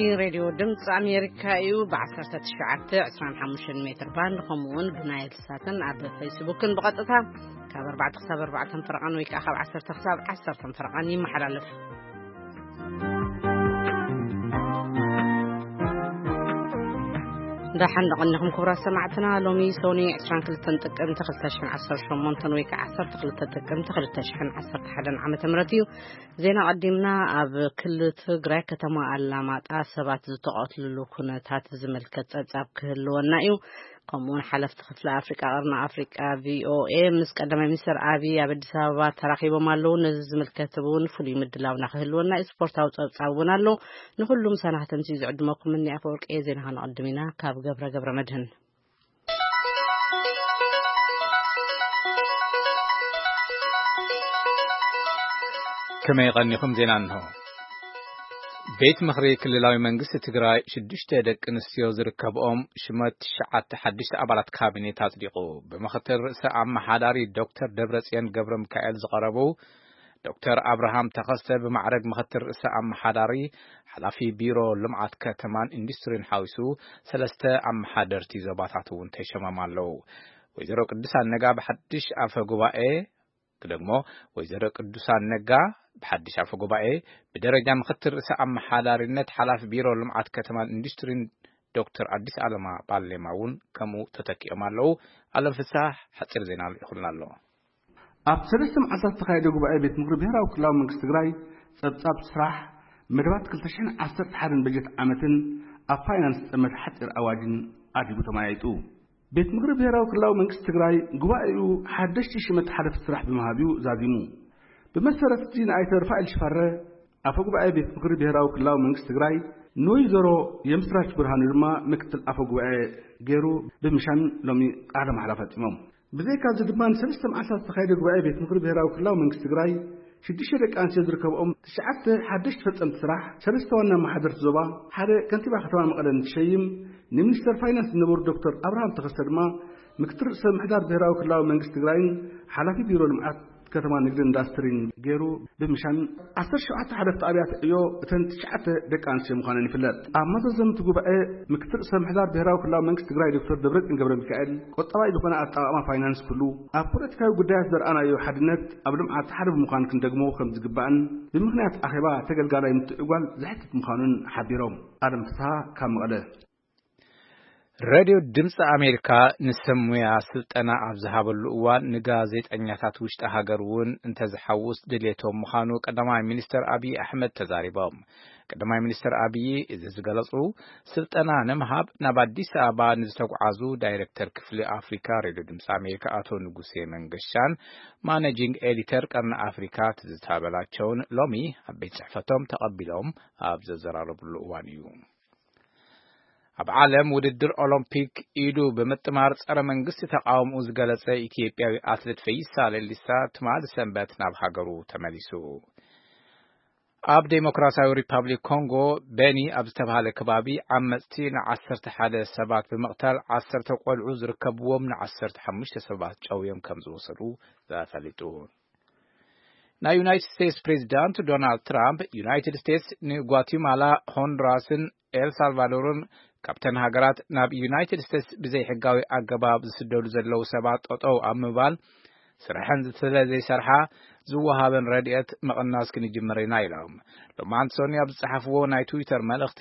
راديو دمص أمريكا يو بعثرة تشعت 25 متر باند خمون بنايل ساتن على فيسبوك بقطتها كابر بعد خسابر بعد فرقان ويك أخذ 10 خساب 10 فرقان يمحل دحن نقلناكم كبرى سمعتنا لومي سوني 20 تقم تخلتشحن 10 شمونتن ويك 10 تقم تخلتشحن 10 حدا عام تمرتيو زينا قدمنا اب كل تግራይ ከተማ አላማጣ ሰባት ዝተቆትሉ ኩነታት ዝመልከት ጸጻብ ክህልወናዩ ከምኡን ሓለፍቲ ክፍለ አፍሪካ ቀርና አፍሪካ ቪኦኤ ምስ ቀዳማይ ሚኒስትር አብይ ኣብ አዲስ አበባ ተራኺቦም ኣለው ነዚ ዝመልከትውን ፍሉይ ምድላውና ክህልወና ስፖርታዊ ጸጻብውን ኣለው ንሁሉም ሰናህተምሲ ዝዕድመኩም ምን ያፈወርቅ ዜና ኸነቀድሚና ካብ ገብረ መድህን كما يغنيكم زينان هو بيت مخري كللاوي منግስት ትግራይ 6 ደቂ ኣንስትዮ ዝርከብኦም ሽመት 9 ሓድሽተ ኣባላት ካቢኔ ታጽዲቁ በመኸተር ርእሰ ኣመሓዳሪ ዶክተር ደብረጽዮን ገብረ ሚካኤል ዝቀረቡ ዶክተር አብርሃም ተኸስተ በማዕረግ መኸተር ርእሰ ኣመሓዳሪ ሓላፊ ቢሮ ልምዓት ከተማን ኢንዱስትሪን ሓዊሱ ሰለስተ ኣመሓደርቲ ዞባታት እውን ተሸማማለው ወይዘሮ ቅዱሳን ነጋ በሐድሽ ኣፈ ጉባኤ ደግሞ ወይዘሮ ቅዱሳን ነጋ بحدش عفو قبائي بدرجة مختر سأم حدارينت حلاف بيرو لمعات كتمان اندسترين دكتور عديس علما باللماون كمو تتكي أمالو على فساح حتر زينال يخلنا له أبسرسم عصر تخيدو قبائي بيت مغرب هيرا وكلاو من كستقراي سبساب سراح مدوات كلتشين عصر تحارن بجت عامتن أفاينانس أمر حتر أواجن أدبو تمايتو بيت مغرب هيرا وكلاو من كستقراي قبائيو حدشتي شمت حرف سراح بمهابيو زاديمو بمسرة دين آيتر فايل شفرة أفوق بقى بيت مغرب هراو كلاو منكس تجراي نوي زرو يمسراج برهان الما مكتل أفوق بقى جيرو بمشان لومي أعلم حرفات إمام بذيك الزدمان سلستم عسل تخيل بقى بيت مغرب هراو كلاو منكس تجراي شدي شرك أنس يدركوا تشعت حدشت فتن تسرح سلستوانا ما حضرت زبا حدا كنت بخطوان مقالن شيم نمنستر فاينانس نبور دكتور أبراهام تخسر ما مكتر سم حدار بهراو كلاو منكس تجراين حلفي بيرو المعات كتمان نقدر نداسترين جيرو بمشان 17 حدث أبيات يو تنتشعت دكان شيء مخانن فلات أما تزم تقول بقى مكتر سام حدار بهراو كلام منكس تقرأي دكتور دبرت إن قبل ميكائيل قطعي دكان أما فاينانس كله أبورت كاو قداس در أنا يو حدنت قبل ما أتحرب مخان كنت جمو خمس جبان بمخنات أخبار تقل قالي متقول زحت مخانن حبيرهم أدم تها كم قاله راديو دمص أمريكا نسمويا سلطنا أبزهابل وان نغازيت أنياتات وشت هاجرون انتزحوس دليتهم مخانو قدماء مينستر أبي أحمد تزاريبام قدماء مينستر أبي إذا زغلصو سلطنا نمهاب نباديس أبا نزتوقعزو دايركتر كفل أفريكا راديو دمص أمريكا أتو نغوسي منغشان مانجينج إديتر قرن أفريكا تزتابلاتشون لومي أبيت صحفتهم تقبلهم أبززرارب الوانيو ኣብ ዓለም ውድድር ኦሎምፒክ ኢዱ በመጥማር ጸረ መንግስት ተቃውሞ ዝገለጸ ኢትዮጵያዊ አትሌት ፈይሳ ለሊሳ ትማል ሰንበት ናብ ሀገሩ ተመሊሱ ኣብ ዴሞክራሲያዊ ሪፐብሊክ ኮንጎ ቤኒ ኣብ ዝተባሃለ ከባቢ ዓመጽቲ ን11 ሰባት በመቅተል 10 ቆልዑ ዝርከብዎም ን15 ሰባት ጨውዮም ከም ዝወሰዱ ተፈሊጡ ና ዩናይትድ ስቴትስ ፕሬዝዳንት ዶናልድ ትራምፕ ዩናይትድ ስቴትስ ንጓቲማላ ሆንዱራስን ኤል ሳልቫዶርን ካፕተን ሃገራት ናብ ዩናይትድ ስቴትስ ብዘይ ሕጋዊ ኣገባብ ዝስደዱ ዘለው ሰባት ጠጠው ኣምባል ስራሕን ስለዘይ ሰርሓ ዝወሃበን ረድኤት መቐናስ ክንጅምር ኢና ኢሎም ሎማንሶኒ ኣብ ዝጸሓፍዎ ናይ ትዊተር መልእኽቲ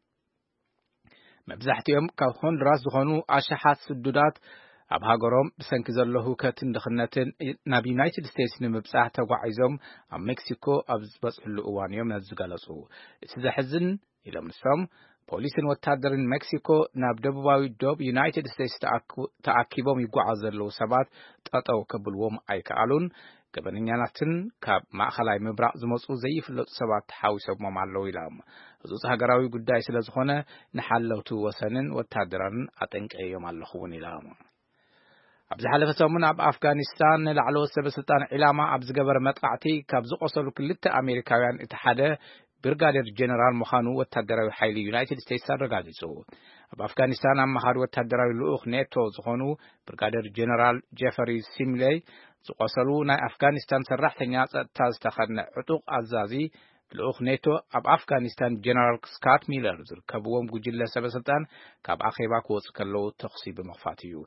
መብዛሕትኦም ካብ ሆንዱራስ ዝኾኑ ኣሽሓት ስዱዳት ኣብ ሃገሮም ብሰንኪ ዘሎ ሁከትን ድኽነትን ናብ ዩናይትድ ስቴትስ ንምብጻሕ ተጓዒዞም ኣብ ሜክሲኮ ኣብ ዝበጽሕሉ እዋን እዮም ዝገለጹ እቲ ዘሕዝን ኢሎም ንሶም ፖሊስን ወታደርን ሜክሲኮ ናብ ደቡባዊ ዶብ ዩናይትድ ስቴትስ ተኣኪቦም ይጓዓዙ ዘለው ሰባት ጠጠው ከብልዎም ኣይከኣሉን ገበነኛናትን ካብ ማእኸላይ ምብራቕ ዝመጹ ዘይፍለጡ ሰባት ተሓዊሶም ኣለው ኢሎም ህጹጽ ሃገራዊ ጉዳይ ስለ ዝኾነ ንሓለውቱ ወሰንን ወታደራን ኣጠንቀዮም ኣለኹውን ኢሎም ኣብ ዝሓለፈ ሰሙን ኣብ ኣፍጋኒስታን ንላዕለዎት ሰበስልጣን ዒላማ ኣብ ዝገበረ መጥቃዕቲ ካብ ዝቆሰሉ ክልተ ኣሜሪካውያን እቲ ሓደ ብርጋዴር ጀነራል መኻኑ ወታደራዊ ሓይሊ ዩናይትድ ስቴትስ አረጋግጹ ኣብ አፍጋኒስታን አማኻሪ ወታደራዊ ልኡኽ ኔቶ ዝኾኑ ብርጋዴር ጀነራል ጄፈሪ ሲምሌይ ዝቆሰሉ ናይ አፍጋኒስታን ሰራሕተኛ ጸጥታ ዝተኸድነ ዕጡቕ አዛዚ ልኡኽ ኔቶ ኣብ ኣፍጋኒስታን ጀነራል ስካት ሚለር ዝርከብዎም ጉጅለ ሰበስልጣን ካብ ኣኼባ ክወፁ ከለዉ ተኽሲ ብምኽፋት እዩ።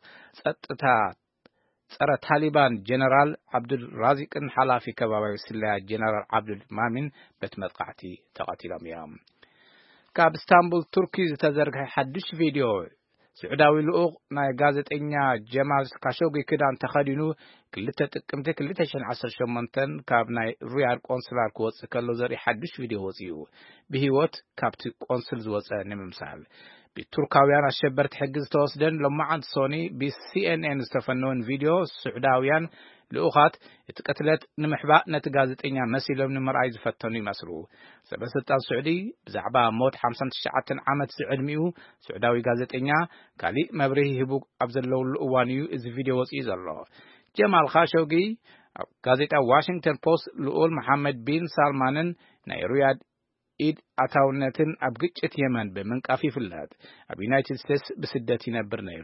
ጸረ ታሊባን ጀነራል ዓብዱል ራዚቅን ሓላፊ ከባባዊ ስለያ ጀነራል ዓብዱል ማሚን በቲ መጥቃዕቲ ተቐቲሎም እዮም። ካብ ኢስታንቡል ቱርኪ ዝተዘርግሐ ሓድሽ ቪድዮ ስዑዳዊ ልኡኽ ናይ ጋዜጠኛ ጀማል ካሾጊ ክዳን ተኸዲኑ 2 ጥቅምቲ 2018 ካብ ናይ ሪያድ ቆንስላር ክወፅእ ከሎ ዘርኢ ሓድሽ ቪድዮ ወፂኡ ብህይወት ካብቲ ቆንስል ዝወፀ ንምምሳል ብቱርካውያን ኣሸበርቲ ሕጊ ዝተወስደን ሎማዓንቲ ሶኒ ብሲኤንኤን ዝተፈነወን ቪድዮ ስዑዳውያን ልኡኻት እቲ ቅትለት ንምሕባእ ነቲ ጋዜጠኛ መሲሎም ንምርኣይ ዝፈተኑ ይመስሉ። ሰበስልጣን ስዑዲ ብዛዕባ ሞት 59 ዓመት ዕድሚኡ ስዑዳዊ ጋዜጠኛ ካሊእ መብርሂ ሂቡ ኣብ ዘለውሉ እዋን እዩ እዚ ቪድዮ ወፂኡ ዘሎ። ጀማል ካሾጊ ጋዜጣ ዋሽንግተን ፖስት ልኡል መሐመድ ቢን ሳልማንን ናይ ሪያድ ኢድ ኣታውነትን ኣብ ግጭት የመን ብምንቃፍ ይፍለጥ። ኣብ ዩናይትድ ስቴትስ ብስደት ይነብር ነይሩ።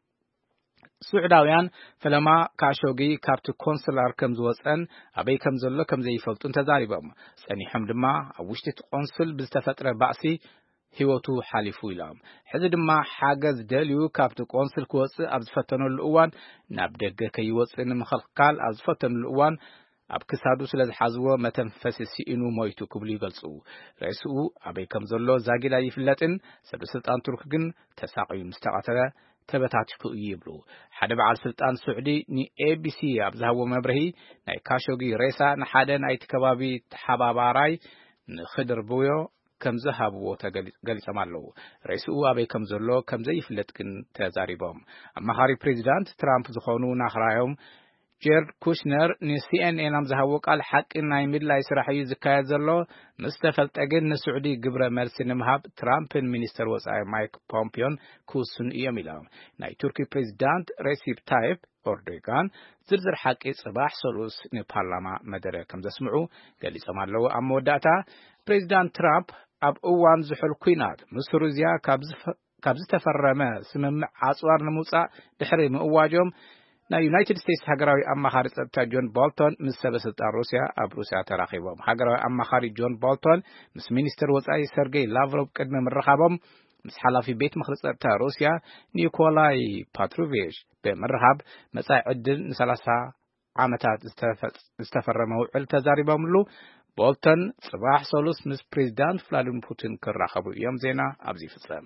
ስዑዳውያን ፈለማ ካሾጊ ካብቲ ኮንስላር ከም ዝወፀን ኣበይ ከም ዘሎ ከም ዘይፈልጡን ተዛሪቦም ጸኒሖም ድማ ኣብ ውሽጢ እቲ ቆንስል ብዝተፈጥረ ባእሲ ህይወቱ ሓሊፉ ኢሎም ሕዚ ድማ ሓገዝ ደልዩ ካብቲ ቆንስል ክወፅእ ኣብ ዝፈተነሉ እዋን ናብ ደገ ከይወፅእ ንምኽልኻል ኣብ ዝፈተነሉ እዋን ኣብ ክሳዱ ስለ ዝሓዝዎ መተንፈሲ ሲኢኑ ሞይቱ ክብሉ ይገልጹ። ርእስኡ ኣበይ ከም ዘሎ ዛጊዳ ይፍለጥን ሰበስልጣን ቱርክ ግን ተሳቒዩ ምስ ተቐተለ ተበታቲፉ እዩ ይብሉ። ሓደ በዓል ስልጣን ስዑዲ ንኤቢሲ ኣብ ዝሃቦ መብርሂ ናይ ካሾጊ ሬሳ ንሓደ ናይቲ ከባቢ ተሓባባራይ ንኽድርብዮ ከም ዝሃብዎ ገሊጾም ኣለዉ። ርእስኡ ኣበይ ከም ዘሎ ከም ዘይፍለጥ ግን ተዛሪቦም። ኣማኻሪ ፕሬዚዳንት ትራምፕ ዝኾኑ ናኽራዮም ጀርድ ኩሽነር ንሲኤንኤን ኣብ ዝሃቦ ቃል ሓቂ ናይ ምድላይ ስራሕ እዩ ዝካየድ ዘሎ ምስ ተፈልጠ ግን ንስዑዲ ግብረ መልሲ ንምሃብ ትራምፕን ሚኒስተር ወፃኢ ማይክ ፖምፒዮን ክውስኑ እዮም ኢሎም። ናይ ቱርኪ ፕሬዚዳንት ሬሲፕ ታይፕ ኤርዶጋን ዝርዝር ሓቂ ጽባሕ ሰሉስ ንፓርላማ መደረ ከም ዘስምዑ ገሊጾም ኣለዉ። ኣብ መወዳእታ ፕሬዚዳንት ትራምፕ ኣብ እዋን ዝሑል ኩናት ምስ ሩስያ ካብ ዝተፈረመ ስምምዕ ኣጽዋር ንምውፃእ ድሕሪ ምእዋጆም ናይ ዩናይትድ ስቴትስ ሃገራዊ ኣማኻሪ ጸጥታ ጆን ቦልቶን ምስ ሰበስልጣን ሩስያ ኣብ ሩስያ ተራኺቦም። ሃገራዊ ኣማኻሪ ጆን ቦልቶን ምስ ሚኒስተር ወፃኢ ሰርጌይ ላቭሮቭ ቅድሚ ምርኻቦም ምስ ሓላፊ ቤት ምክሪ ጸጥታ ሩስያ ኒኮላይ ፓትሮቪች ብምርኻብ መጻኢ ዕድል ን30 ዓመታት ዝተፈረመ ውዕል ተዛሪቦምሉ። ቦልቶን ጽባሕ ሰሉስ ምስ ፕሬዚዳንት ቭላድሚር ፑቲን ክራኸቡ እዮም። ዜና ኣብዚ ይፍጸም።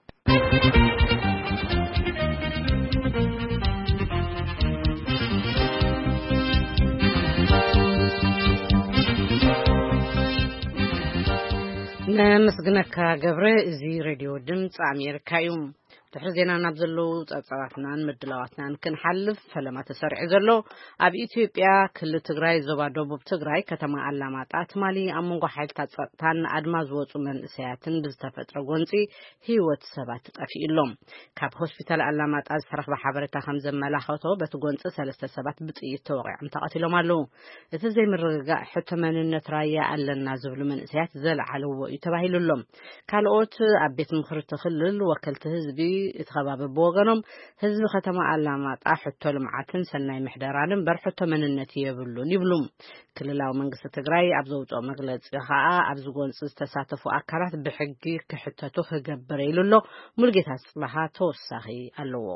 ነመስግነካ ገብረ እዚ ሬድዮ ድምፂ ኣሜሪካ እዩ። ድሕሪ ዜና ናብ ዘለው ጸብጻባትናን ምድላዋትናን ክንሓልፍ ፈለማ ተሰሪዑ ዘሎ ኣብ ኢትዮጵያ ክልል ትግራይ ዞባ ደቡብ ትግራይ ከተማ ኣላማጣ ትማሊ ኣብ መንጎ ሓይልታት ጸጥታን ኣድማ ዝወፁ መንእሰያትን ብዝተፈጥረ ጎንፂ ህይወት ሰባት ጠፊኡሎም ካብ ሆስፒታል ኣላማጣ ዝተረኽበ ሓበሬታ ከም ዘመላኽቶ በቲ ጎንፂ 3 ሰባት ብጥይት ተወቂዖም ተቐቲሎም ኣለዉ። እቲ ዘይምርግጋእ ሕቶ መንነት ራያ ኣለና ዝብሉ መንእሰያት ዘለዓለዎ እዩ ተባሂሉሎም። ካልኦት ኣብ ቤት ምክሪ ክልል ወከልቲ ህዝቢ እቲ ከባቢ ብወገኖም ህዝቢ ከተማ ኣላማጣ ሕቶ ልምዓትን ሰናይ ምሕደራን በር ሕቶ መንነት የብሉን ይብሉ። ክልላዊ መንግስቲ ትግራይ ኣብ ዘውፅኦ መግለፂ ከዓ ኣብ ዝጎንፂ ዝተሳተፉ ኣካላት ብሕጊ ክሕተቱ ክገብር ኢሉሎ። ሙልጌታ ጽባሃ ተወሳኺ ኣለዎ።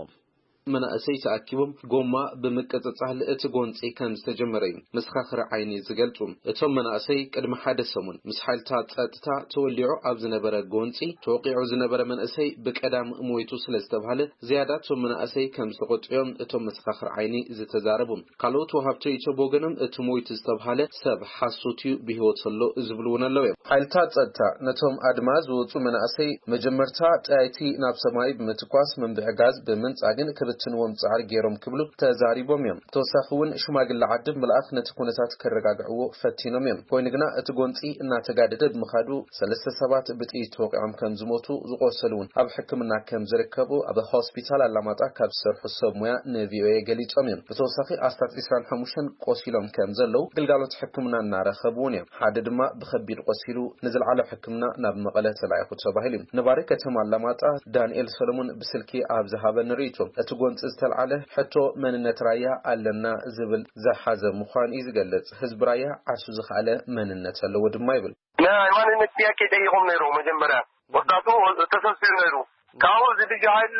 منأسي تأكيبهم قوما بمكتتصح لأتقونتي كان استجمرين مسخخر عيني زقلتهم اتهم منأسي قدم حادثهم مسحال تاتا توليعو أبزنبرا قونتي توقيعو زنبرا منأسي بكأدام مويتو سلستبهال زياداتهم منأسي كان سقطيهم اتهم مسخخر عيني زتزاربهم قالوا توهبتو يتبوغنم اتمويت استبهال سب حاسوتيو بهوتسلو زبلون اللوية حال تاتا نتهم أدماز وتو منأسي مجمرتا تأتي نابسماي بمتقواس من بعقاز بمنت عقن تنوم صار جيرم كبلو تزاريبهم يوم توسخون شماغل عدب ملأخ نتكونسات كرغاغعو فتينم يوم كوينغنا اتغونصي እና ተጋደደ مخادو 3 ሰባት ብጥይ ተወቅዖም ከም ዝሞቱ ዝቆሰሉን ኣብ ሕክምና ከም ዝርከቡ ኣብ ሆስፒታል ኣላማጣ ካብ ዝሰርሑ ሰብ ሞያ ንቪኦኤ ገሊጾም እዮም። ብተወሳኺ ኣስታት 25 ቆሲሎም ከም ዘለው ግልጋሎት ሕክምና እናረኸቡን እዮም። ሓደ ድማ ብከቢድ ቆሲሉ ንዝለዓለ ሕክምና ናብ መቐለ ተላኢኹ ተባሂሉ ነባሪ ከተማ ኣላማጣ ዳንኤል ሰሎሞን ብስልኪ ኣብ ዝሃበ ንሪቶ ጎንጽ ዝተልዓለ ሕቶ መንነት ራያ ኣለና ዝብል ዘሓዘ ምዃን እዩ ዝገልጽ ህዝቢ ራያ ዓርሱ ዝኽኣለ መንነት ኣለዎ ድማ ይብል ማንነት ጥያቄ ጠይቆም ነይሩ መጀመርያ ወጣቱ ተሰብሲቡ ነይሩ ካው ዝድጃይል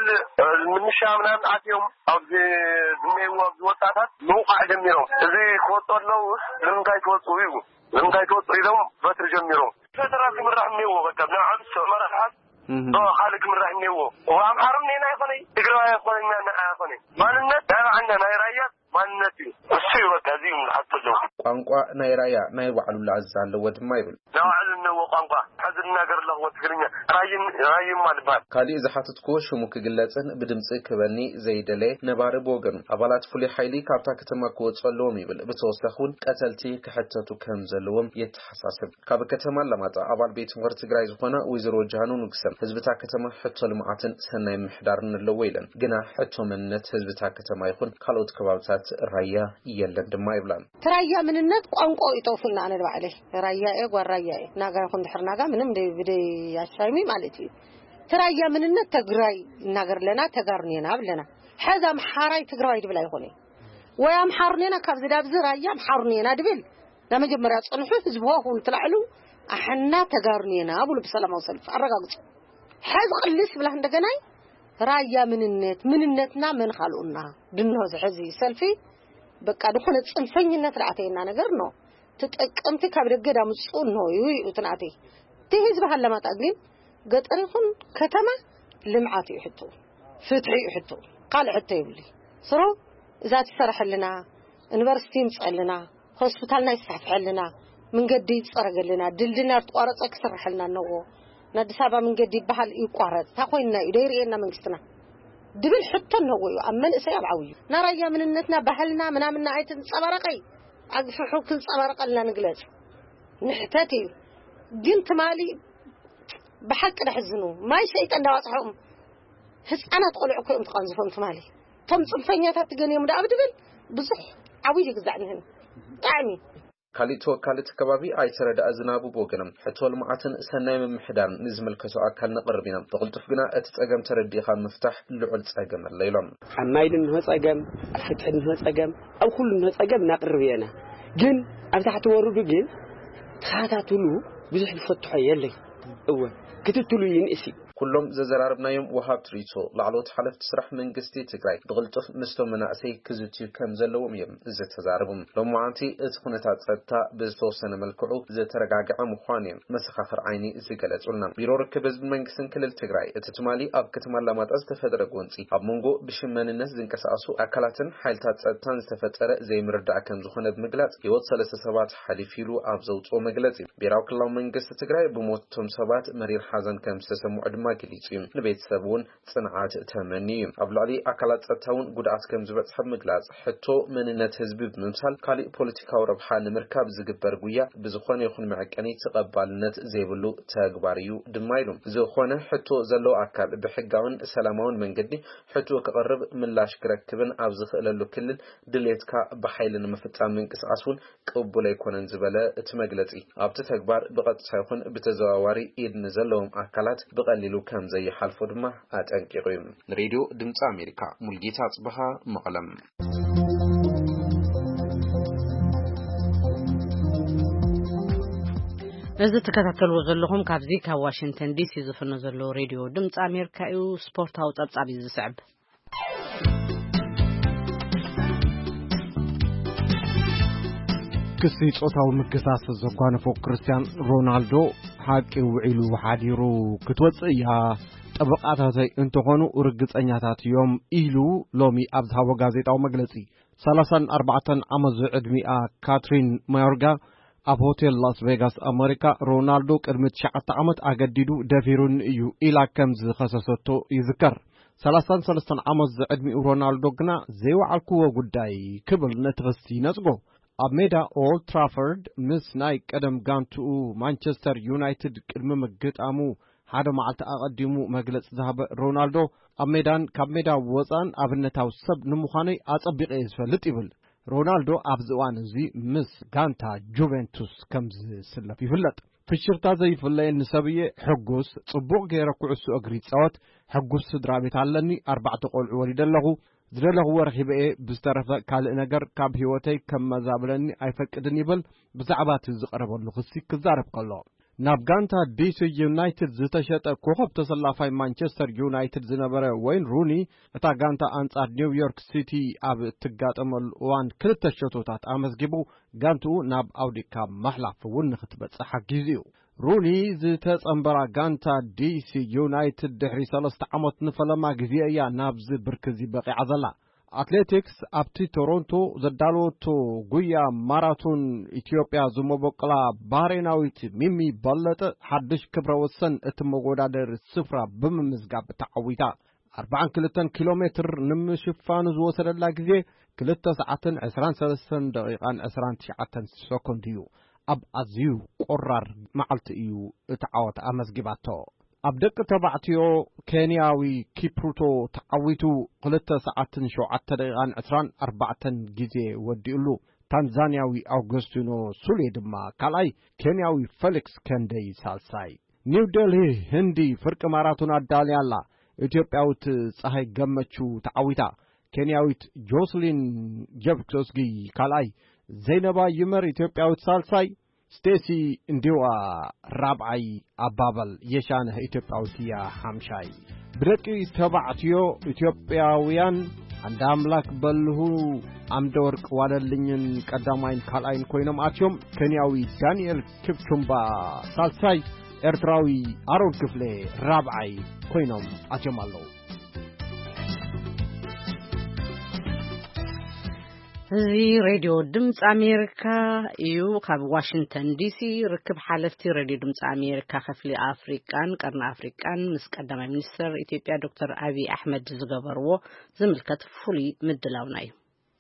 ምንሻምናን አትዮም አብዚ ድሜው ወጣታት ንውቃዕ ጀሚሮ እዚ ኮጦለው ለምንታይ ተወጡ ይቡ ለምንታይ ተወጡ ይሎም በትር ጀሚሮ ፈተራፍ ምራህ ነው በቃ ናዓም መራሓት خالق من رحمه وامحرمني انا يخني تقرا يخني انا يخني ማንነት ዳራዓና ናይራያ ማንነት እሱ ወጋዚ حتى جو ቋንቋ ናይራያ ናይ ባዕሉ ለአዛለ ወድማ ይብል ናዓል ነው ቋንቋ حزن ነገር ለሁ ትግርኛ ራይም ማለት ካሊ ዘሓትትኮ ሽሙ ክግለጽን ብድምጽ ክበኒ ዘይደለ ነባር ቦገኑ አባላት ፉሊ ኃይሊ ካብታ ከተማ ክወጸሎም ይብል በተወሰኹን ቀተልቲ ክሕተቱ ከም ዘለዎም የተሐሳሰብ ካብ ከተማ ለማጣ አባል ቤት ምክር ትግራይ ዝኾነ ወይዘሮ ጃኑ ንግሰም ህዝብታ ከተማ ሕቶ ልማዓትን ሰናይ ምሕዳርን ኣለዎ ኢለን ግና ሕቶ መንነት ህዝብታ ከተማ ይኹን ካልኦት ከባብታት ራያ የለን ድማ ይብላል ራያ ምንነት ቋንቋ ይተውፍና አነ ባዕለ ራያ ጓራያ ናጋ ይኹን ድሕርናጋ ምንም ደይ ያሻይሚ ማለት እዩ ራያ ምንነት ትግራይ እናገር ለና ተጋርኔና ብለና حزام حراي ትግራይ ድብል አይሆነ ወያም حرنينا ካብ ዝዳብዝ ራያ حرنينا ድብል ለመጀመሪያ ጽንሑ ህዝብዎ ሁሉ ተላዕሉ አሐና ተጋርኔና ብሉ በሰላማው ሰልፍ አረጋግጡ حز قلس بلا እንደገናይ ራያ ምንነትና ምን خالونا ድንሆ ዝሕዚ ሰልፊ በቃ ድኾነ ጽንፈኝነት ለአተይና ነገር ነው ተጠቀምቲ ካብ ደገዳ ምጽኡ ነው ይኡትናቴ ተህዝብ ሃለማጣ ግን ገጠር ይኹን ከተማ ልምዓት ይሕጡ ፍትሒ ይሕጡ ቃል ሕቶ ይብሊ ስሮ ዛት ይሰርሐልና ዩኒቨርሲቲ ይምጽልና ሆስፒታልና ይስፋሕልና መንገዲ ይጸረገልና ድልድልና ተቋረጸ ክሰርሐልና ነው ናዲሳባ መንገዲ ይባሃል ይቋረጥ ታኾይና ይደይርየና መንግስትና ድብል ሕቶ ነው ወይ አመን እሰይ አብዓው ናራያ ምንነትና ባህልና ምናምንና አይትን ጸባረቀይ አግፍሑ ክንጸባረቀልና ንግለጽ ንሕተቲ ግን ትማሊ بحق دحزنو ماي شيطان داوصحهم ህፃናት ቆልዑ ኮይም ተቀንዝፎም ትማሊ ቶም ጽንፈኛታት ትገኒዮም ዳብድብል ብዙሕ ዓውይ ይግዛዕንህን ጣዕሚ ካሊቶ ከባቢ አይተረዳ አዝናቡ ቦገንም ሕቶል ማዓትን ሰናይ መምሕዳር ንዝመልከቱ አካል ነቅርቢና በቁልጥፍ ግና እትጸገም ተረዲኻ መፍታሕ ልዑል ጸገም ለይሎም አማይልን ሆጸገም ፍትሕን ሆጸገም አው ሁሉን ሆጸገም ናቅርብየና ግን አብታሕት ወርዱ ግን ተኻታትሉ ብዙሕ ይፈትሖ የለይ እወ ክትትሉ ይንእሲ كلهم زراربنايم وهاب تريتو لعلوت حلفت سرح منغستي تግራይ بغلطف مستو مناسي كزتي كم زلوم يم ز تزاربم لمعانتي اتخنتا ጸጥታ በተወሰነ መልኩ ዘተረጋጋቀ ምዃኔም መስኻኽር አይኒ ዝገለጹልና ቢሮ ርክብ ህዝብ መንግስትን ክልል ትግራይ እትትማሊ አብ ከተማ ለማጣዝ ተፈደረ ጎንጺ አብ መንጎ ብሽመንነት ዝንቀሳቀሱ አካላትን ኃይልታት ጸጥታን ተፈጠረ ዘይምርዳ ከም ዝኾነ በመግለጽ ህይወት 37 ሐሊፊሉ አብ ዘውጾ መግለጽ ቢራው ክልል መንግስት ትግራይ በሞቶም ሰባት መሪር ሐዘን ከም ተሰሙዕ ድማ ግሊጽም ለቤተሰቡን ጽንዓት ተመኒ አብላሊ አካላት ጸጥታውን ጉዳት ከም ዝበጽሐ መግለጽ ሕቶ መንነት ህዝብ በመምሳል ካሊ ፖለቲካው ረብሓን ምርካብ ዝግበር ጉያ ብዝኾነ ይኹን መዕቀኒ ተቀባልነት ዘይብሉ ተግባርዩ ድማይሉም ዝኾነ ሕቶ ዘሎ አካል በሕጋውን ሰላማውን መንገዲ ሕቶ ከቀርብ ምላሽ ክረክብን ኣብ ዝኽእለሉ ክልል ድሌትካ በኃይልን መፍጻም እንቅስቃሱን ቅቡል አይኮነን ዝበለ እትመግለጺ ኣብቲ ተግባር በቀጥታ ይኹን በተዘዋዋሪ ኢድን ዘለዎም አካላት በቀሊሉ ከም ዘይሓልፉ ድማ አጠንቂቁም ሬዲዮ ድምጽ አሜሪካ ሙልጌታ ጽበሃ መቀለም እዚ ተከታተሉ ዘለኹም ካብዚ ካብ ዋሽንግተን ዲሲ ዝፍኖ ዘሎ ሬዲዮ ድምጽ አሜሪካ እዩ ስፖርታው ጸብጻቢ ዝስዕብ ክሲ ጾታው ምክሳስ ዘጓነፎ ክርስቲያን ሮናልዶ ሓቂ ውዒሉ ሓዲሩ ክትወጽእ ያ ጠበቃታተይ እንተኾኑ ርግጸኛታት እዮም ኢሉ ሎሚ ኣብ ዝሃቦ ጋዜጣዊ መግለጺ 34 ዓመት ዕድሚኣ ካትሪን ማዮርጋ ኣብ ሆቴል ላስ ቬጋስ አሜሪካ ሮናልዶ ቅድሚ 9 ዓመት አገዲዱ ደፊሩን እዩ ኢላ ከም ዝኸሰሰቶ ይዝከር 33 ዓመት ዕድሚኡ ሮናልዶ ግና ዘይወዓልክዎ ጉዳይ ክብል ነትኸሲ ነጽጎ ኣብ ሜዳ ኦልድ ትራፎርድ ምስ ናይ ቀደም ጋንቱ ማንቸስተር ዩናይትድ ቅድሚ መገጣሙ ሓደ መዓልቲ አቀዲሙ መግለጽ ዝሃበ ሮናልዶ ኣብ ሜዳን ካብ ሜዳ ወጻን ኣብነታው ሰብ ንምዃነይ አጸቢቀ ዝፈልጥ ይብል ሮናልዶ ኣብ ዝዋን እዚ ምስ ጋንታ ጁቬንቱስ ከም ዝስለፍ ይፍለጥ ፍሽርታ ዘይፍለይ ንሰብየ ሕጉስ ጽቡቕ ገይረ ኩዕሶ እግሪ ጸወት ሕጉስ ስድራ ቤት ኣለኒ 4 ቆልዑ ወሊደለኹ ዝደለኽዎ ረኺበ ብዝተረፈ ካልእ ነገር ካብ ህይወተይ ከም መዛብለኒ ኣይፈቅድን ይብል ብዛዕባ እቲ ዝቐረበሉ ክሲ ክዛረብ ከሎ ናብ ጋንታ ዲሲ ዩናይትድ ዝተሸጠ ኮኸብ ተሰላፋይ ማንቸስተር ዩናይትድ ዝነበረ ወይን ሩኒ እታ ጋንታ አንጻር ኒውዮርክ ሲቲ ኣብ እትጋጠመሉ እዋን 2 ሸቶታት ኣመዝጊቡ ጋንትኡ ናብ ኣውዲካ መሕላፍ እውን ንኽትበጽሕ ሓጊዙ ሩኒ ዝተጸምበራ ጋንታ ዲሲ ዩናይትድ ድሕሪ 3 ዓመት ንፈለማ ግዜ እያ ናብዚ ብርክዚ በቂዓ ዘላ አትሌቲክስ ኣብቲ ቶሮንቶ ዘዳልወቶ ጉያ ማራቶን ኢትዮጵያ ዝመበቅላ ባህሬናዊት ሚሚ በለጠ ሓድሽ ክብረ ወሰን እቲ መወዳደሪ ስፍራ ብምምዝጋብ ተዓዊታ 42 ኪሎ ሜትር ንምሽፋኑ ዝወሰደላ ግዜ 2 ሰዓትን 23 ደቂቃን 29 ሰኮንድ እዩ ኣብ ኣዝዩ ቆራር መዓልቲ እዩ እቲ ዓወት ኣመዝጊባቶ ኣብ ደቂ ተባዕትዮ ኬንያዊ ኪፕሩቶ ተዓዊቱ 2 ሰዓትን 7 ደቂቃን 24 ግዜ ወዲኡሉ ታንዛኒያዊ አውጉስቲኖ ሱሌ ድማ ካልኣይ ኬንያዊ ፌሊክስ ከንደይ ሳልሳይ ኒው ዴልሂ ህንዲ ፍርቂ ማራቶን ኣዳልያላ ኢትዮጵያዊት ፀሐይ ገመቹ ተዓዊታ ኬንያዊት ጆስሊን ጀብክሶስጊ ካልኣይ ዘይነባ ይመር ኢትዮጵያዊት ሳልሳይ ስቴሲ እንዲዋ ራብዓይ አባበል የሻነ ኢትዮጵያዊትያ ሓምሻይ ብደቂ ተባዕትዮ ኢትዮጵያውያን አንድ አምላክ በልሁ አምደ ወርቅ ዋለልኝን ቀዳማይን ካልኣይን ኮይኖም አትዮም ኬንያዊ ዳንኤል ኪፕቹምባ ሳልሳይ ኤርትራዊ አሮን ክፍሌ ራብዓይ ኮይኖም አትዮም አለው እዚ ሬድዮ ድምፂ ኣሜሪካ እዩ ካብ ዋሽንግተን ዲሲ ርክብ ሓለፍቲ ሬድዮ ድምፂ ኣሜሪካ ክፍሊ ኣፍሪቃን ቀርኒ ኣፍሪቃን ምስ ቀዳማይ ሚኒስትር ኢትዮጵያ ዶክተር አብይ አሕመድ ዝገበርዎ ዝምልከት ፍሉይ ምድላውና እዩ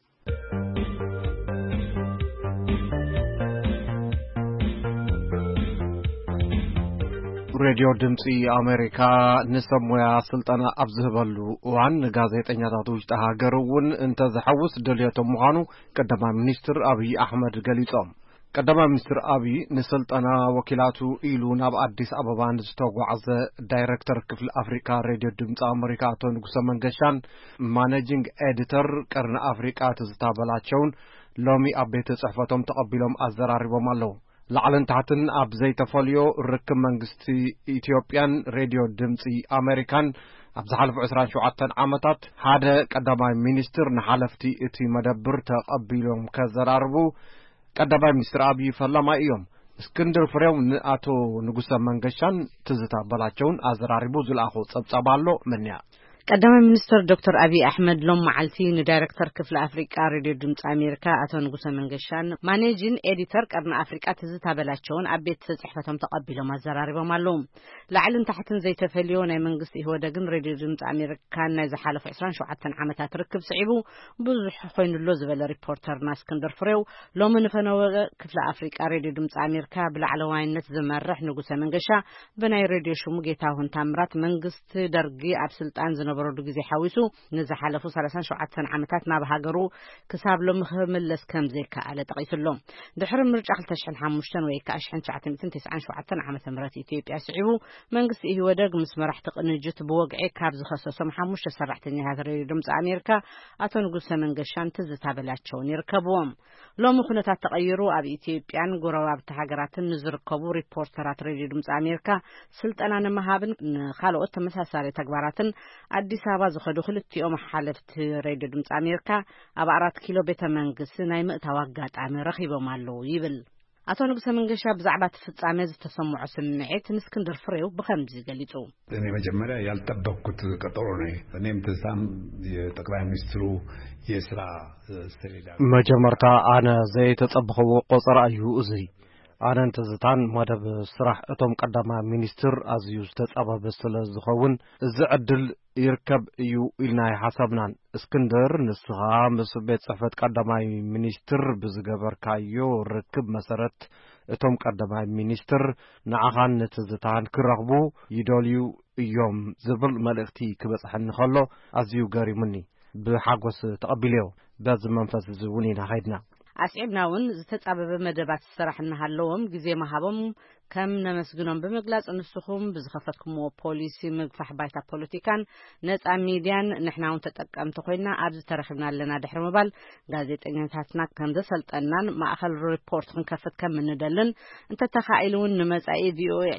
ሬድዮ ድምፂ ኣሜሪካ ንሰሞያ ስልጠና ኣብ ዝህበሉ እዋን ጋዜጠኛታት ውሽጢ ሃገር እውን እንተዝሐውስ ድልየቶም ምዃኑ ቀዳማይ ሚኒስትር አብይ አሕመድ ገሊጾም ቀዳማይ ሚኒስትር አብይ ንስልጠና ወኪላቱ ኢሉ ናብ አዲስ አበባ ዝተጓዓዘ ዳይሬክተር ክፍሊ ኣፍሪካ ሬድዮ ድምፂ ኣሜሪካ አቶ ንጉሰ መንገሻን ማኔጂንግ ኤዲተር ቀርኒ ኣፍሪቃ ትዝታበላቸውን ሎሚ ኣብ ቤተ ጽሕፈቶም ተቐቢሎም ኣዘራሪቦም ኣለዉ لعلن تحتن أب زي تفوليو ركب منجست إثيوبيان راديو دمسي أمريكان أب زحلف عسران شوعتن عمتات هذا قدامي مينستر نحلفتي إتي مدبر تقبلهم كزراربو قدامي مستر أبي فلما إيوم اسكندر فريو نأتو نقصة منجشان تزتا بلاچون أزراربو زلاخو صبصبالو منيا ቀዳማይ ሚኒስትር ዶክተር አብይ አሕመድ ሎም ማዓልቲ ንዳይሬክተር ክፍሊ ኣፍሪቃ ሬድዮ ድምፂ ኣሜሪካ አቶ ንጉሰ መንገሻን ማኔጂንግ ኤዲተር ቀርኒ ኣፍሪቃ ትዝታበላቸውን ኣብ ቤት ጽሕፈቶም ተቐቢሎም ኣዘራሪቦም ኣለዉ ላዕልን ታሕትን ዘይተፈልዮ ናይ መንግስቲ ኢህወደግን ሬድዮ ድምፂ ኣሜሪካ ናይ ዝሓለፉ 27 ዓመታት ርክብ ስዒቡ ብዙሕ ኮይኑሎ ዝበለ ሪፖርተርና እስክንድር ፍሬው ሎሚ ንፈነወ ክፍሊ ኣፍሪቃ ሬድዮ ድምፂ ኣሜሪካ ብላዕለዋይነት ዝመርሕ ንጉሰ መንገሻ ብናይ ሬድዮ ሽሙ ጌታሁን ታምራት መንግስቲ ደርጊ ኣብ ስልጣን ዝነበረሉ ግዜ ሓዊሱ ንዝሓለፉ 37 ዓመታት ናብ ሃገሩ ክሳብ ሎም ክምለስ ከም ዘይከኣለ ጠቂሱሎም ድሕሪ ምርጫ 2005 ወይ ከዓ 1997 ዓመተ ምህረት ኢትዮጵያ ስዒቡ መንግስቲ ኢህወደግ ምስ መራሕቲ ቅንጅት ብወግዒ ካብ ዝኸሰሶም 5 ሰራሕተኛታት ሬድዮ ድምፂ ኣሜሪካ አቶ ንጉሰ መንገሻን ትዝታበላቸውን ይርከብዎም ሎም ኩነታት ተቀይሩ ኣብ ኢትዮጵያን ጎረባብቲ ሃገራትን ዝርከቡ ሪፖርተራት ሬድዮ ድምፂ ኣሜሪካ ስልጠና ንምሃብን ካልኦት ተመሳሳሊ ተግባራትን አዲስ አበባ ዝኸዱ ክልቲኦም ሓለፍቲ ሬድዮ ድምፂ ኣሜሪካ ኣብ 4 ኪሎ ቤተ መንግስቲ ናይ ምእታው ኣጋጣሚ ረኺቦም ኣለዉ ይብል አቶ ንጉሰ መንገሻ ብዛዕባ ተፈጻመ ዝተሰምዖ ስምዒት ንእስክንድር ፍሬው ብከምዚ ገሊጹ እኔ መጀመሪያ ያልጠበቅኩት ቀጠሮ ነው እኔም ተዛም የጠቅላይ ሚኒስትሩ የስራ ሰሌዳ መጀመርታ አነ ዘይተጸብኸዎ ቆጸራ እዩ እዚ አነ እንተዝታን መደብ ስራሕ እቶም ቀዳማይ ሚኒስትር ኣዝዩ ዝተጸበበ ስለ ዝኸውን እዚ ዕድል ይርከብ እዩ ኢልና ሓሳብናን እስክንድር ንስኻ ምስ ቤት ጽሕፈት ቀዳማይ ሚኒስትር ብዝገበርካዮ ርክብ መሰረት እቶም ቀዳማይ ሚኒስትር ንዓኻን ንትዝታን ክረኽቡ ይደልዩ እዮም ዝብል መልእኽቲ ክበጽሐኒ ከሎ ኣዝዩ ገሪሙኒ ብሓጎስ ተቐቢልዮ በዚ መንፈስ እዚ እውን ኢና ኸይድና ኣስዒብና እውን ዝተጻበበ መደባት ስራሕ እናሃለዎም ግዜ መሃቦም ከም ነመስግኖም ብምግላጽ ንስኹም ብዝኸፈትኩሞ ፖሊሲ ምግፋሕ ባይታ ፖለቲካን ነጻ ሚድያን ንሕናውን ተጠቀምቲ ኮይና ኣብዚ ተረኺብና ኣለና ድሕሪ ምባል ጋዜጠኛታትና ከም ዘሰልጠናን ማእኸል ሪፖርት ክንከፍት ከም እንደልን እንተተኻኢሉ እውን ንመጻኢ ቪኦኤ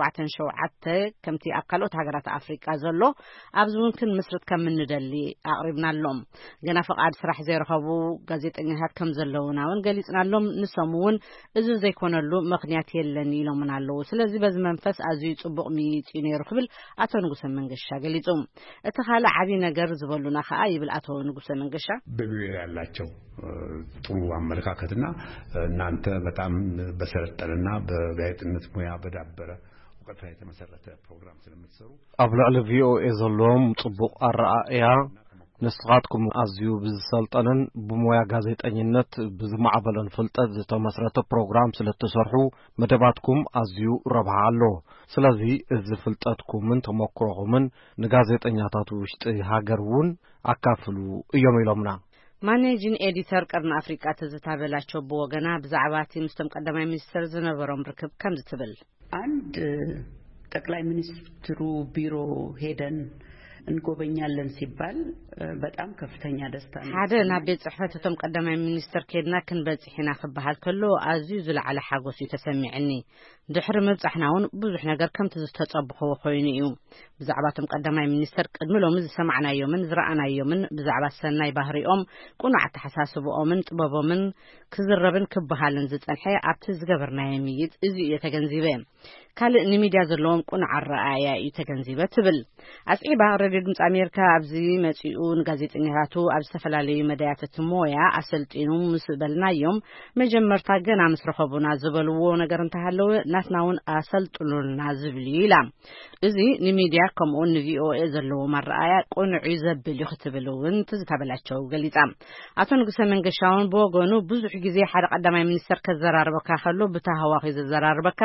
24/7 ከምቲ ኣብ ካልኦት ሃገራት ኣፍሪቃ ዘሎ ኣብዚ እውን ክንምስርት ከም እንደሊ ኣቕሪብናሎም ገና ፍቃድ ስራሕ ዘይረኸቡ ጋዜጠኛታት ከም ዘለውና እውን ገሊጽናሎም ንሰሙውን እዚ ዘይኮነሉ ምኽንያት የለን ኢሎምን ኣለዉ ስለዚ በዚ መንፈስ ኣዝዩ ጽቡቕ ሚይጥ ነይሩ ክብል ኣቶ ንጉሰ መንገሻ ገሊጹ እቲ ካልእ ዓቢ ነገር ዝበሉና ከዓ ይብል አቶ ንጉሰ መንገሻ በቢሮ ያላቸው ጥሩ አመለካከትና እናንተ በጣም በሰለጠነና በጋዜጠኝነት ሙያ በዳበረ ወቅት ላይ የተመሰረተ ፕሮግራም ስለምትሰሩ አብላለ ቪኦኤ ዘሎም ጽቡቕ አራአያ ንስኻትኩም ኣዝዩ ብዝሰልጠነን ብሞያ ጋዜጠኝነት ብዝማዕበለን ፍልጠት ዝተመስረተ ፕሮግራም ስለተሰርሑ መደባትኩም ኣዝዩ ረብሓ ኣሎ ስለዚ እዚ ፍልጠትኩምን ተሞክሮኹምን ንጋዜጠኛታት ውሽጢ ሃገር እውን ኣካፍሉ እዮም ኢሎምና ማኔጂንግ ኤዲተር ቀርና አፍሪቃ ተዝታበላቸው በወገና ብዛዕባ ምስቶም ቀዳማይ ሚኒስትር ዝነበሮም ርክብ ከም ዝትብል አንድ ጠቅላይ ሚኒስትሩ ቢሮ ሄደን እንጎበኛለን ሲባል በጣም ከፍተኛ ደስታ ነው ሓደ ናብ ቤት ጽሕፈቶም ቀዳማይ ሚኒስትር ከድና ክንበጽሕና ክበሃል ከሎ ኣዝዩ ዝለዓለ ሓጎስ ተሰሚዕኒ ድሕሪ ምብጻሕናውን ብዙሕ ነገር ከም ተዝተጸብኸው ኮይኑ እዩ ብዛዕባቶም ቀዳማይ ሚኒስትር ቅድሚሎም ዝሰማዕናዮምን ዝረኣናዮምን ብዛዕባ ሰናይ ባህሪኦም ቁኑዕ ተሓሳስቦምን ጥበቦምን ክዝረብን ክበሃልን ዝጸንሐ ኣብቲ ዝገበርናዮ ምይጥ እዚ የተገንዚበ ካልእ ንሚድያ ዘለዎም ቁኑዕ ኣረኣያ እዩ ተገንዚበ ትብል ኣጽዒባ ሬድዮ ድምጽ ኣሜሪካ ኣብዚ መጺኡን ጋዜጠኛታቱ ኣብ ዝተፈላለዩ መዳያት ሞያ ኣሰልጢኑ ምስ በልናዮም መጀመርታ ገና ምስ ረኸቡና ዝበልዎ ነገር እንተሃለወ ናትናውን ኣሰልጥኑልና ዝብል ኢላ እዚ ንሚድያ ከምኡን ንቪኦኤ ዘለዎ ኣረኣያ ቁኑዕ ዘብል ይኽትብሉን ትዝታበላቸው ገሊጻ ኣቶ ንጉሰ መንገሻውን ብወገኑ ብዙሕ ግዜ ሓደ ቀዳማይ ሚኒስትር ከዘራርበካ ከሎ ብታህዋኺ ዘዘራርበካ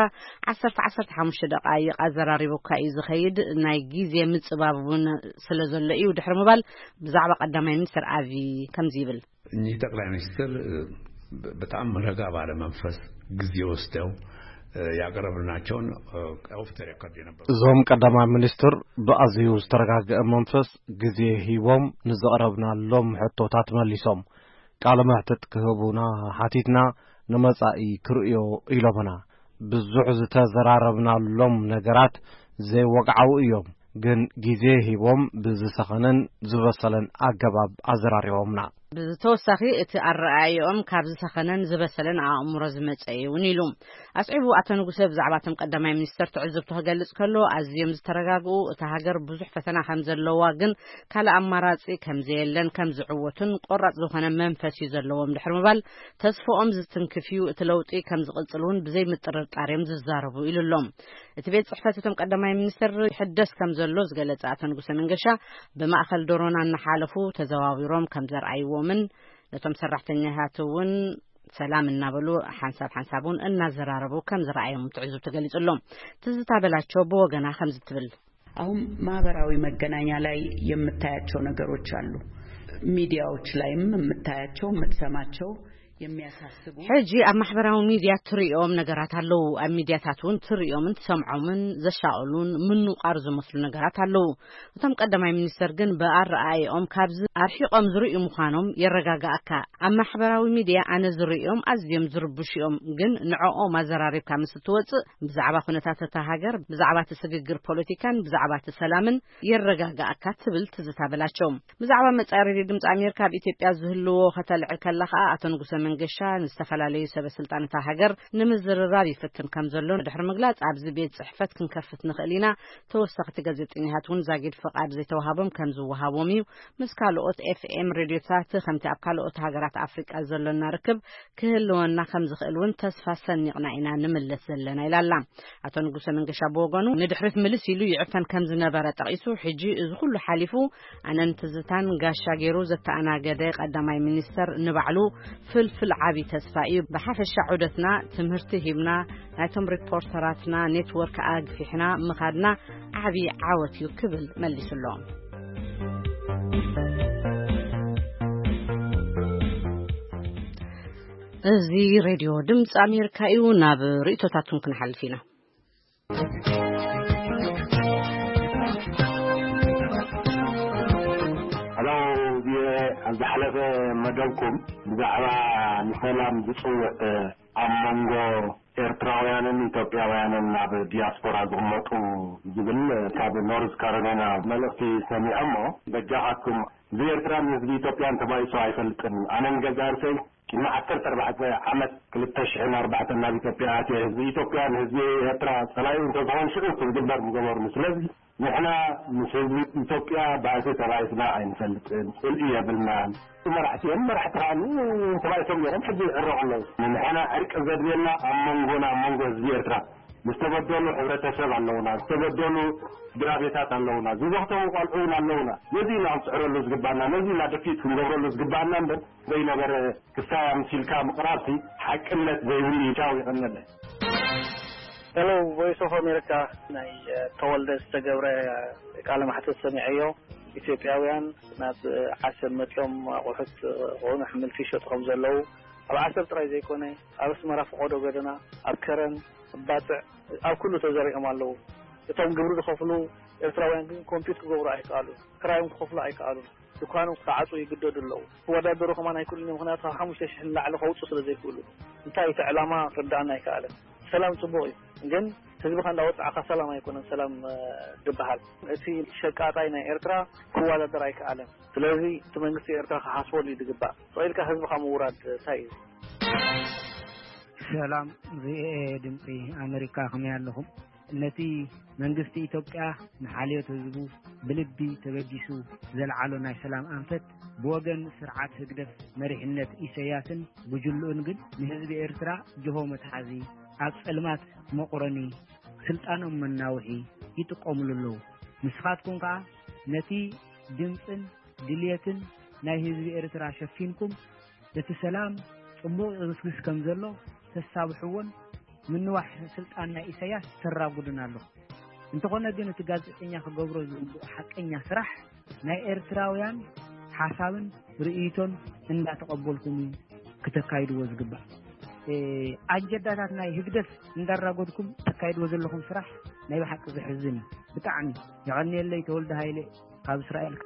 15 ደቂቃ ኣዘራሪቡካ እዩ ዝኸይድ ናይ ግዜ ምጽባቡን ስለዘለ እዩ ድሕሪ ምባል ብዛዕባ ቀዳማይ ሚኒስትር አቢ ከምዚ ይብል እኚ ጠቅላይ ሚኒስትር በጣም ረጋ ባለ መንፈስ ጊዜ ወስደው ያቀረብናቸውን ኦፍ ዘ ሬኮርድ ነበር ዞም ቀዳማይ ሚኒስትር በአዝዩ ዝተረጋገአ መንፈስ ጊዜ ሂቦም ንዘቀረብናሎም ሕቶታት መሊሶም ቃለ መሕተት ክህቡና ሓቲትና ንመጻኢ ክርእዮ ኢሎምና ብዙሕ ዝተዘራረብናሎም ነገራት ዘይወቅዓው እዮም ግን ጊዜ ሂቦም ብዝሰኸነን ዝበሰለን አገባብ አዘራሪዎምና ብተወሳኺ እቲ ኣረኣዮም ካብ ዝሰኸነን ዝበሰለን ኣእምሮ ዝመጸዩን ኢሉ ኣጽዒቡ ኣቶ ንጉሰ ብዛዕባቶም ቀዳማይ ሚኒስትር ትዕዝብቱ ክገልጽ ከሎ ኣዝዮም ዝተረጋግኡ እቲ ሃገር ብዙሕ ፈተና ከም ዘለዋ ግን ካልእ ኣማራጺ ከም ዘየለን ከም ዝዕወቱን ቆራጽ ዝኾነ መንፈስ እዩ ዘለዎም ድሕሪ ምባል ተስፋኦም ዝትንክፍዩ እቲ ለውጢ ከም ዝቕጽሉን ብዘይ ምጥርጣርዮም ዝዛረቡ ኢሉሎም እቲ ቤት ጽሕፈቶም ቀዳማይ ሚኒስትር ሕደስ ከም ዘሎ ዝገለጸ ኣቶ ንጉሰ መንገሻ ብማእኸል ዶሮና እናሓለፉ ተዘዋዊሮም ከም ዘርኣይዎ من لتم سرحتنيهاتون سلام النابلو حنسابون النازراربو كم زرعيهم تعزب تقليد اللهم تزتابلاتشو بوغنا خمس تبل አሁን ማህበራዊ መገናኛ ላይ የምታያቸው ነገሮች አሉ ሚዲያዎች ላይም የምታያቸው የምትሰማቸው የሚያሳስቡ ሕጂ ኣብ ማሕበራዊ ሚድያ ትሪኦም ነገራት ኣለው ኣብ ሚድያታቱን ትሪኦምን ትሰምዖምን ዘሻኡሉን ምንቃር ዝመስሉ ነገራት ኣለው እቶም ቀዳማይ ሚኒስትር ግን በኣረኣዮም ካብዚ ኣርሒቆም ዝርእዩ ምዃኖም የረጋጋእካ ኣብ ማሕበራዊ ሚድያ ኣነ ዝርእዮም ኣዝዮም ዝርብሽዮም ግን ንዕኦም ኣዘራሪብካ ምስ ትወፅእ ብዛዕባ ኩነታት እታ ሃገር ብዛዕባ ትስግግር ፖለቲካን ብዛዕባ ሰላምን የረጋጋእካ ትብል ትዝታበላቸው ብዛዕባ መጻሪ ድምጽ ኣሜሪካ በኢትዮጵያ ዝህልዎ ከተልዕ ከለኻ ኣቶ ንጉሰ መንገሻ ንስተፈላለዩ ሰበስልጣናት ሃገር ንምዝርራብ ይፍትን ከም ዘሎ ድሕሪ ምግላጽ ኣብዚ ቤት ጽሕፈት ክንከፍት ንኽእሊና ተወሳኺ ጋዜጠኛታቱን ዛጊድ ፍቃድ ዘይተዋሃቦም ከም ዝወሃቦም እዩ ምስ ካልኦት ኤፍኤም ሬድዮታት ከምቲ ኣብ ካልኦት ሃገራት ኣፍሪቃ ዘለና ርክብ ክህልወና ከም ዝኽእልን ተስፋ ሰኒቕና ኢና ንምለስ ዘለና ኢላላ ኣቶ ንጉሰ መንገሻ ብወገኑ ንድሕሪት ምልስ ኢሉ ይዕፈን ከም ዝነበረ ጠቂሱ ሕጂ እዚ ኩሉ ሓሊፉ ኣነን ትዝታን ጋሻ ገይሩ ዘተኣናገደ ቀዳማይ ሚኒስትር ንባዕሉ ፍልፍል ዓቢ ተስፋ እዩ ብሓፈሻ ዑደትና ትምህርቲ ሂብና ናይቶም ሪፖርተራትና ኔትወርክ ኣግፊሕና ምኻድና ዓቢ ዓወት እዩ ክብል መሊሱሎም እዚ ሬድዮ ድምጽ ኣሜሪካ እዩ ናብ ርእቶታቱን ክንሓልፍ ኢና زحلف مدلكم بزعبا نسلام بصوة أمانغو إرتراويانا إثيوبياويانا ناب دياسبورا زغمتو زبل كاب نورز كارولينا ملقتي سامي أمو بجاحتكم زي إرترام نزبي إثيوبيان تباي سواي فلتن أنا نجزار سي كنا عكر تربعت عمد كلتشحن 4 ناب إثيوبيا زي إثيوبيان زي إرترا سلايون تبعون شروط الجبار مجبر مسلسل نحن مسلمي إثيوبيا بعث ترايسنا عين فلتن الإيه بالمال مرحت عنه تبعي سمي رمحد الروح الله نحن أرك أزدينا أمانغو زيرترا مستبدلوا حبرتشاب اللونا مستبدلوا درابيتات اللونا زي وقتهم قالعون اللونا نزينا عم سعروا اللوز قبانا نزينا دفيت في مدوروا اللوز قبانا زي نبر كسايا مسيلكا مقراسي حق قلت زي ولي يشاوي غنده Hello, Voice of America. ناي تولد استجابة كلام حتى سمعيه إثيوبياويان ناس 10 متلهم وحط ونحمل في شط خمسة لو أو 10 ترى زي كونه أبس مرة فقدوا قدنا أبكرن باتع أو كله تجاري أمالو يتوم قبرو دخفلو إثيوبياويان كمبيوتر قبرو أي قالوا كرايم خفلا أي قالوا دكانهم ساعات ويقدروا اللو هو ده دروك ما ناكل إنه هنا خمس تشحن لعله خوص صار زي كله انتهى تعلمه ردنا يكاله سلام صبوي جن تجربة عند وضع سلام يكون سلام دبحال في شركاتنا إيرترا هو هذا درايك عالم تلاقي تمنجس إيرترا حاسول يدقبا سؤال كهذا خمورات سايز سلام زي دمقي أمريكا خميان لهم التي منجس إثيوبيا محلية تزبو بلبي تبجسو زلعلنا سلام أنفت بوجن سرعات هجدف مريحنة إسياسن بجلون جد نهزب إيرترا جهومة حزي أصلمات مقرني سلطانهم من ناوحي يتقوم للو مسخاتكم كا نتي دمسن دليتن ناي هزب إيرترا شفينكم لتسلام صبو رسكس كمزلو تسابحون من نوح سلطاننا إسياس تراغدنا له انت قلنا دينو تغازقنيا خغبرو حقنيا سراح ناي إيرتراويان حسابن رئيتون اندا تقبلكم كتكايدو وزغبا أجدادات ناي هجدف ندرغودكم تكايد وزلكم سراح ناي بحق بحزني بتعني يعني اللي تولد هايلي قاب إسرائيل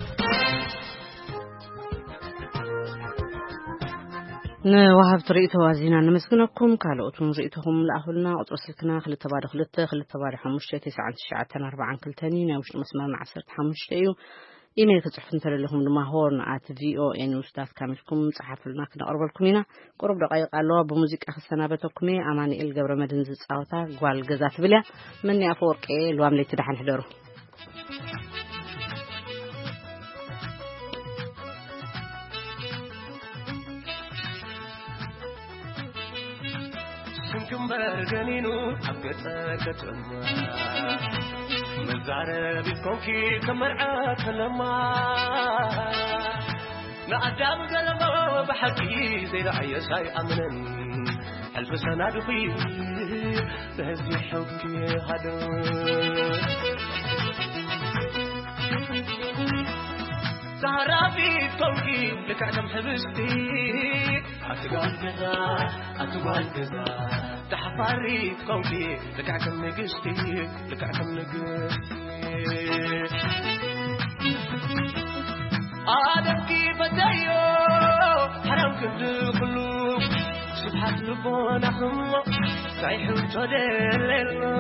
نوهب طريقة وازينا نمسكنكم كالوتون رئيتهم لأهلنا أطرسلكنا خلي تباري حمشتي 9 كل تانيين وش مسمارنا 10 حمشتيو إيميل كتصحفن ترى لهم المهورنا @voa.news.com صحف لنا كنا أربلكم هنا قرب دقائق الله بموزيك أخذ سنابتكم أماني الجبر مدنز صوتا قوال جزات بلا مني أفورك الوام اللي تدحن حضره سنكم برجنينو حقتك تما مزارة بكونكي كمرعاك لما نعدام قلبه بحكي زي رعي ساي أمنن ألف سنة دخيل بهزي حبكي هذا سهرة بكونكي لك أنا محبستي أتقال كذا تحفاري كونكي لك عكم نقشتي آدم كيف تايو حرام كنت قلوب سبحان لبونا خمو سايح وتدلل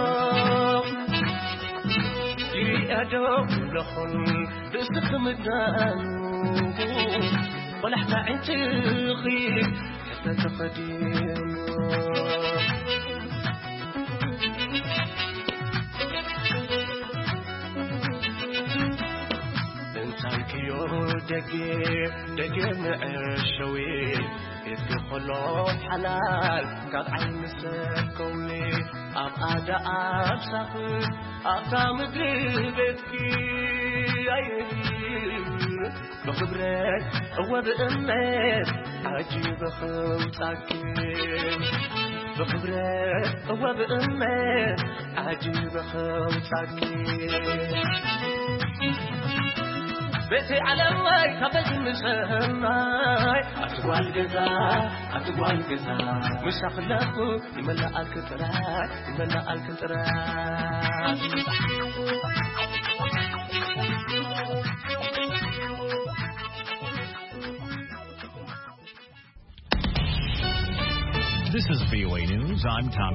جري أدوم لخل بسخم الدانو ولحنا عين تغيب حتى تقديم دقي معشوي يدخلوا حلال قد عين سكوني أبعد أبسخ أقام قلبتكي بخبرك وبأمت عجيب خمسك بخبرك وبأمت عجيب خمسك بيتي على واي كبد مسماي أتوال جزا مش أخلاقه يملأ الكتراي This is VOA News. I'm Tom